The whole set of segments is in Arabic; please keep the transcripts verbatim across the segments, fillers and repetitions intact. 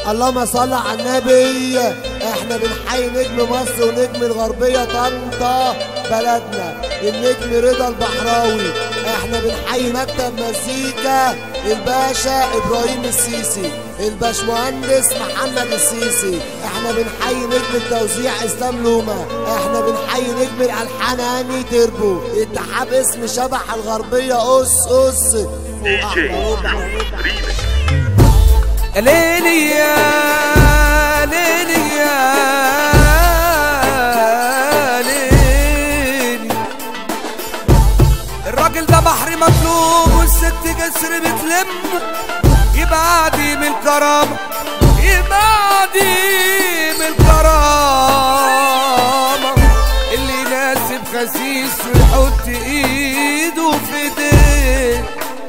اللهم صل على النبي. احنا بنحيي نجم مصر ونجم الغربية طنطا بلدنا النجم رضا البحراوي. احنا بنحيي مكتب مزيكا الباشا ابراهيم السيسي، الباشمهندس محمد السيسي. احنا بنحيي نجم التوزيع اسلام لوما. احنا بنحيي نجم الالحان هاني تربو. اتحاد اسم شبح الغربية قص قص دي جي ريمكس. ليلي يا ليلي يا ليلي، الراجل ده بحر مطلوب والست جسر بتلم، يبقى عديم الكرامة، يبقى عديم الكرامة، اللي يناسب خسيس ويحط ايده في ايديه.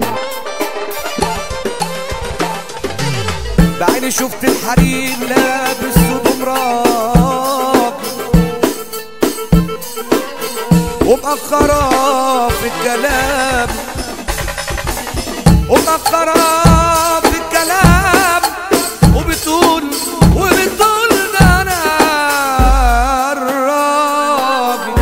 بعيني شفت الحريم لابس صدوم راق ومأخرة في الكلام، ومأخرة في الكلام، وبتقول وبتقول ده أنا الراجل.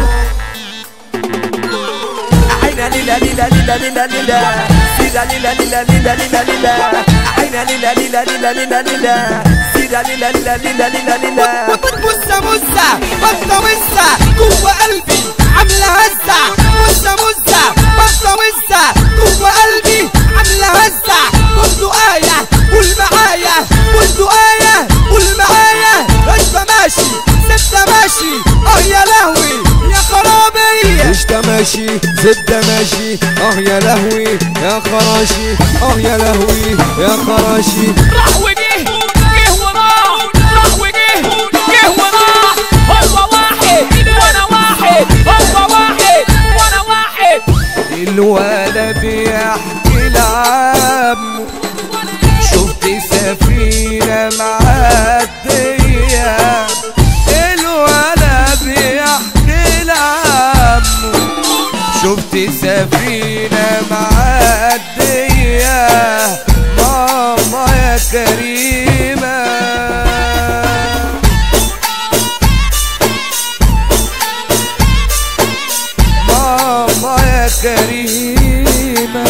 عينا ليلة ليلة ليلة ليلة ليلة سيدة ليلة ليلة ليلة ليلة ليلة عينا ليلة ليلة ليلة ليلة ليلة سيدة ليلة ليلة ليلة ليلة ليلة. بصة بصة بصة بصة جوه قلبي عاملة هزة. بصة بصة بصة بصة جوه قلبي عاملة هزة. بندقاية قول معايا، بندقاية قول معايا. انت ماشي ستة ماشي اه يا لهوي يا خرابي. انت ماشي ستة ماشي اه يا لهوي يا خراشي، اه يا لهوي يا خراشي. راح وجه جه وراه، راح وجه جه وراه. هو واحد وانا واحد، هو واحد وانا واحد. الولد بيحكي لعمه شفت سفينة معدية. الولد بيحكي لعمه شفت سفينة معدية. ماما يا كريمة، ماما يا كريمة.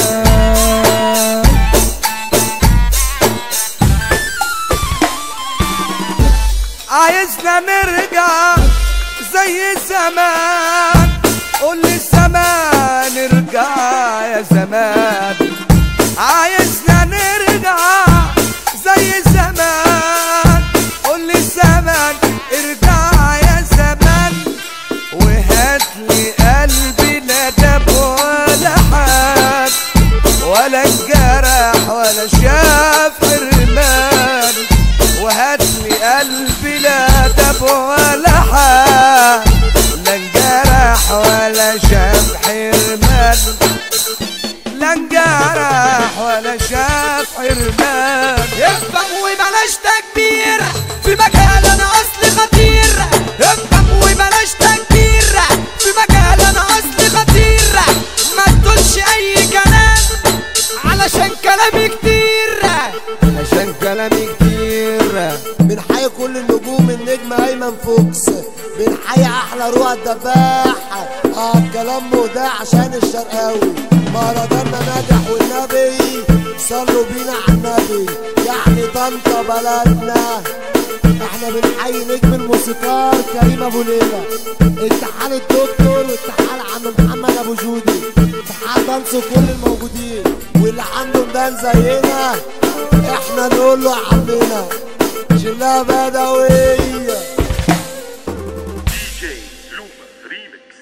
عايزنا نرجع زي زمان، قول لي زمان ارجع يا زمان. عايزنا نرجع زي زمان، قول لي زمان ارجع يا زمان. وهاتلي قلبي لا دب ولا حد، ولا انجرح ولا شاف حرمان. وهاتلي قلبي لا دب ولا حد، لا انجرح ولا شاف حرمان، لا انجرح ولا شاف حرمان. افهم وبلاش تكبير في مجال انا اصلي خطير. افهم وبلاش تكبير في مجال انا اصلي خطير. ما تقولش اي كلام علشان كلامي كتير، عشان كلامي كتير. بنحيي كل النجوم النجم ايمن فوكس. بنحيي احلى روح الدباح. اه الكلام مودع عشان الشرقاوي. مهرجاننا ناجح والنبي صلوا بينا على النبي. يعني طنطا بلدنا. احنا بنحيي نجم الموسيقار كريم ابو ليلى. اتحاد الدكتور واتحاد عم محمد ابو جودي. اتحاد دانسو كل الموجودين واللي عنده ميدان زينا احنا نقول له يا عمنا شلها بدويه. دي جي لوما ريمكس.